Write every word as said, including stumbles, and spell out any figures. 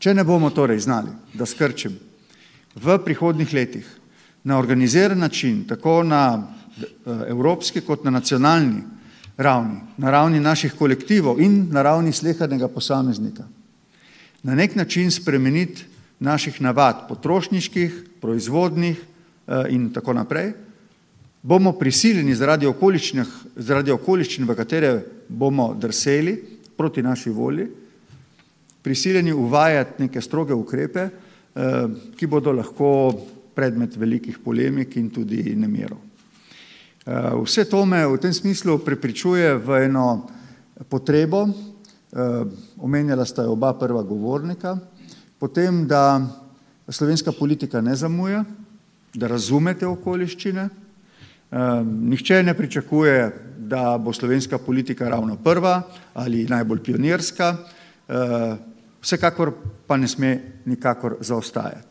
Če ne bomo torej znali, da skrčim v prihodnjih letih na organiziran način, tako na evropski kot na nacionalni ravni, na ravni naših kolektivov in na ravni slehernega posameznika, na nek način spremeniti naših navad, potrošniških, proizvodnih in tako naprej, bomo prisiljeni zaradi okoliščin, zaradi okoliščin, v katere bomo drseli proti naši volji, prisiljeni uvajati neke stroge ukrepe, ki bodo lahko predmet velikih polemik in tudi nemirov. Vse to me v tem smislu prepričuje v eno potrebo, omenjala sta oba prva govornika, potem, da slovenska politika ne zamuja, da razume te okoliščine. Nihče ne pričakuje, da bo slovenska politika ravno prva ali najbolj pionirska, vsekakor pa ne sme nikakor zaostajati.